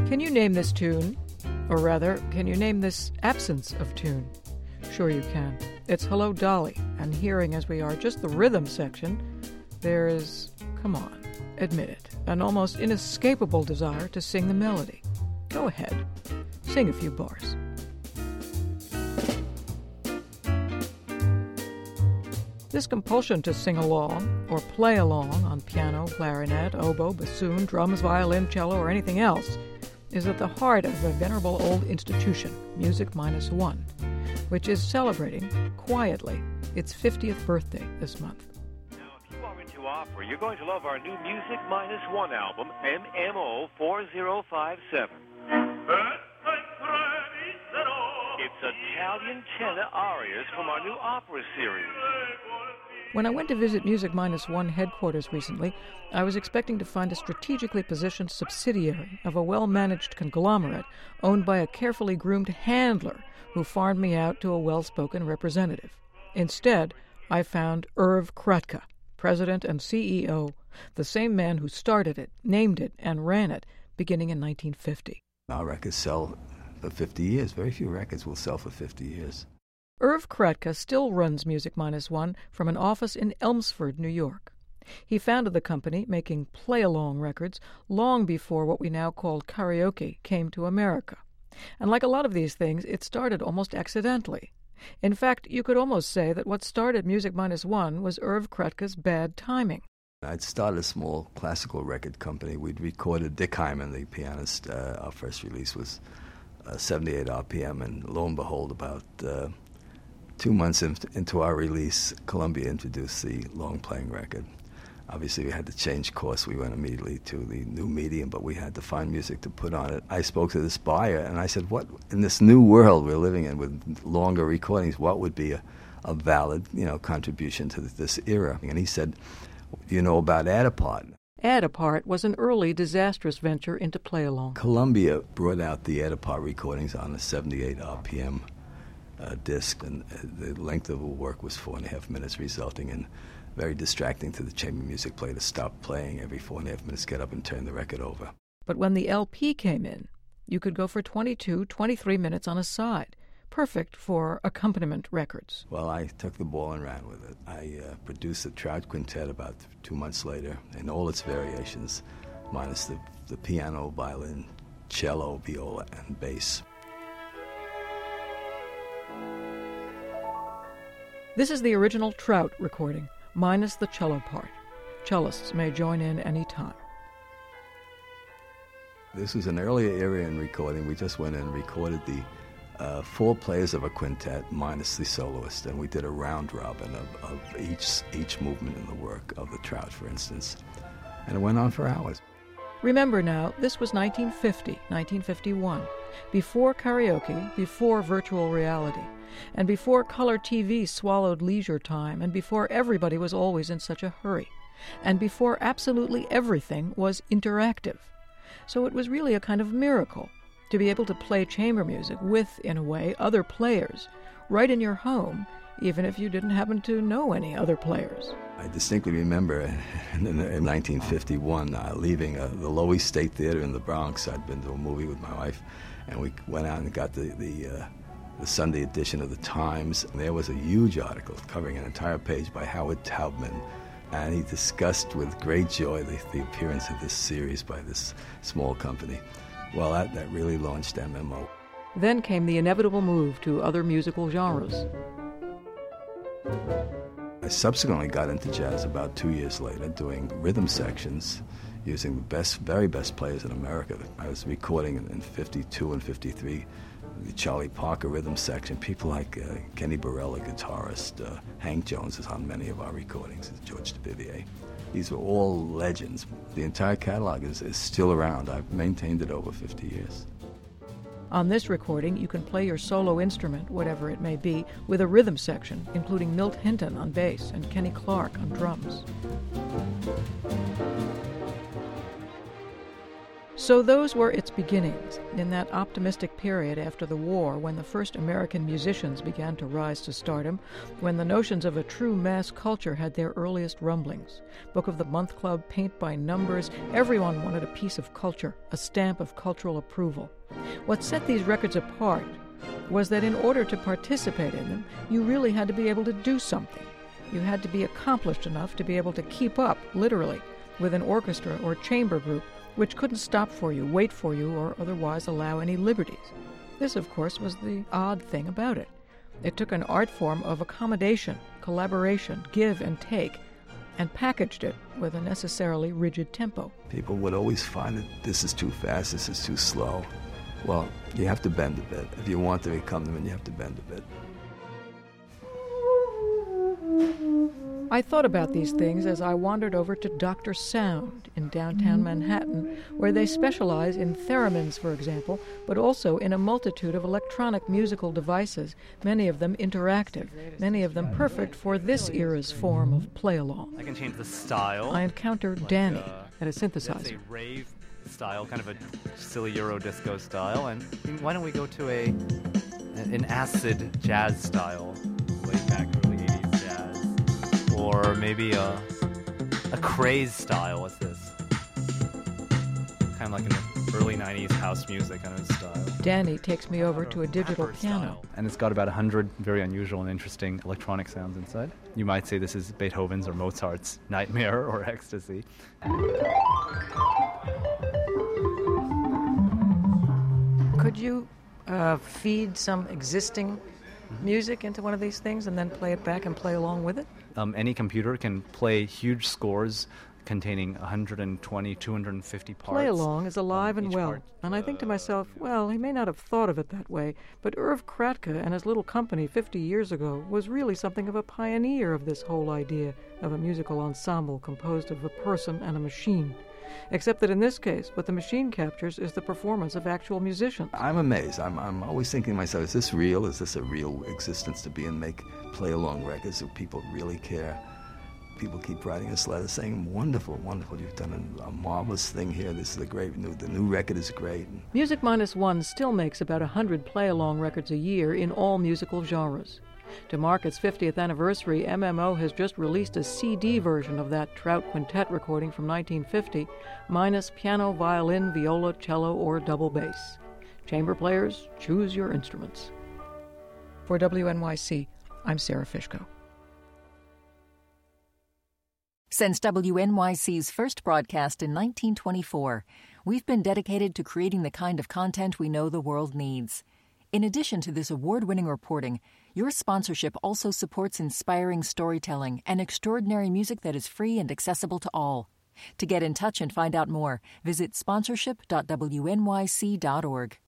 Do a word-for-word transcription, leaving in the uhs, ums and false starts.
Can you name this tune? Or rather, can you name this absence of tune? Sure you can. It's Hello, Dolly, and hearing as we are just the rhythm section, there is, come on, admit it, an almost inescapable desire to sing the melody. Go ahead, sing a few bars. This compulsion to sing along or play along on piano, clarinet, oboe, bassoon, drums, violin, cello, or anything else is at the heart of a venerable old institution, Music Minus One, which is celebrating, quietly, its fiftieth birthday this month. Now, if you are into opera, you're going to love our new Music Minus One album, M M O four zero five seven. It's Italian tenor arias from our new opera series. When I went to visit Music Minus One headquarters recently, I was expecting to find a strategically positioned subsidiary of a well-managed conglomerate owned by a carefully groomed handler who farmed me out to a well-spoken representative. Instead, I found Irv Krutka, president and C E O, the same man who started it, named it, and ran it, beginning in nineteen fifty. Our records sell for fifty years. Very few records will sell for fifty years. Irv Krutka still runs Music Minus One from an office in Elmsford, New York. He founded the company, making play-along records, long before what we now call karaoke came to America. And like a lot of these things, it started almost accidentally. In fact, you could almost say that what started Music Minus One was Irv Krutka's bad timing. I'd started a small classical record company. We'd recorded Dick Hyman, the pianist. Uh, our first release was uh, seventy-eight R P M, and lo and behold, about uh, two months in, into our release, Columbia introduced the long-playing record. Obviously, we had to change course. We went immediately to the new medium, but we had to find music to put on it. I spoke to this buyer, and I said, what, in this new world we're living in with longer recordings, what would be a, a valid, you know, contribution to this era? And he said, do you know about Add Apart? Add Apart was an early disastrous venture into play-along. Columbia brought out the Add Apart recordings on a seventy-eight R P M uh, disc, and uh, the length of the work was four and a half minutes, resulting in very distracting to the chamber music player to stop playing every four and a half minutes, get up and turn the record over. But when the L P came in, you could go for twenty-two, twenty-three minutes on a side, perfect for accompaniment records. Well, I took the ball and ran with it. I uh, produced the Trout Quintet about two months later in all its variations, minus the, the piano, violin, cello, viola, and bass. This is the original Trout recording, minus the cello part. Cellists may join in any time. This was an earlier area in recording. We just went in and recorded the uh, four players of a quintet minus the soloist, and we did a round robin of, of each each movement in the work of the Trout, for instance. And it went on for hours. Remember now, this was nineteen fifty, nineteen fifty-one, before karaoke, before virtual reality, and before color T V swallowed leisure time, and before everybody was always in such a hurry, and before absolutely everything was interactive. So it was really a kind of miracle to be able to play chamber music with, in a way, other players, right in your home, even if you didn't happen to know any other players. I distinctly remember in nineteen fifty-one uh, leaving uh, the Loewy State Theater in the Bronx. I'd been to a movie with my wife, and we went out and got the, the uh, the Sunday edition of the Times, and there was a huge article covering an entire page by Howard Taubman, and he discussed with great joy the, the appearance of this series by this small company. Well, that, that really launched M M O. Then came the inevitable move to other musical genres. I subsequently got into jazz about two years later, doing rhythm sections using the best, very best players in America. I was recording in fifty-two and fifty-three the Charlie Parker rhythm section. People like uh, Kenny Burrell, a guitarist, uh, Hank Jones is on many of our recordings, George Duvivier. These are all legends. The entire catalog is, is still around. I've maintained it over fifty years. On this recording, you can play your solo instrument, whatever it may be, with a rhythm section, including Milt Hinton on bass and Kenny Clark on drums. So those were its beginnings, in that optimistic period after the war when the first American musicians began to rise to stardom, when the notions of a true mass culture had their earliest rumblings. Book of the Month Club, paint by numbers, everyone wanted a piece of culture, a stamp of cultural approval. What set these records apart was that in order to participate in them, you really had to be able to do something. You had to be accomplished enough to be able to keep up, literally, with an orchestra or chamber group which couldn't stop for you, wait for you, or otherwise allow any liberties. This, of course, was the odd thing about it. It took an art form of accommodation, collaboration, give and take, and packaged it with a necessarily rigid tempo. People would always find that this is too fast, this is too slow. Well, you have to bend a bit. If you want to become them, you have to bend a bit. I thought about these things as I wandered over to Doctor Sound in downtown Manhattan, where they specialize in theremins, for example, but also in a multitude of electronic musical devices, many of them interactive, many of them perfect for this era's form of play-along. I can change the style. I encountered like, Danny uh, at a synthesizer. That's a rave style, kind of a silly Euro disco style, and why don't we go to a an acid jazz style, laid back early eighties jazz, or maybe a a craze style. What's this? Kind of like an early nineties house music kind of style. Danny takes me over to a digital piano. And it's got about a hundred very unusual and interesting electronic sounds inside. You might say this is Beethoven's or Mozart's Nightmare or Ecstasy. Could you uh, feed some existing music into one of these things and then play it back and play along with it? Um, any computer can play huge scores containing one hundred twenty, two hundred fifty parts. Play along is alive um, and well, part, and I think to uh, myself, well, he may not have thought of it that way, but Irv Kratka and his little company fifty years ago was really something of a pioneer of this whole idea of a musical ensemble composed of a person and a machine. Except that in this case, what the machine captures is the performance of actual musicians. I'm amazed. I'm I'm always thinking to myself, is this real? Is this a real existence to be and make play-along records that people really care? People keep writing us letters saying, wonderful, wonderful, you've done a, a marvelous thing here. This is a great, new, the new record is great. Music Minus One still makes about one hundred play-along records a year in all musical genres. To mark its fiftieth anniversary, M M O has just released a C D version of that Trout Quintet recording from nineteen fifty, minus piano, violin, viola, cello, or double bass. Chamber players, choose your instruments. For W N Y C, I'm Sarah Fishko. Since W N Y C's first broadcast in nineteen twenty-four, we've been dedicated to creating the kind of content we know the world needs. In addition to this award-winning reporting, your sponsorship also supports inspiring storytelling and extraordinary music that is free and accessible to all. To get in touch and find out more, visit sponsorship dot w n y c dot org.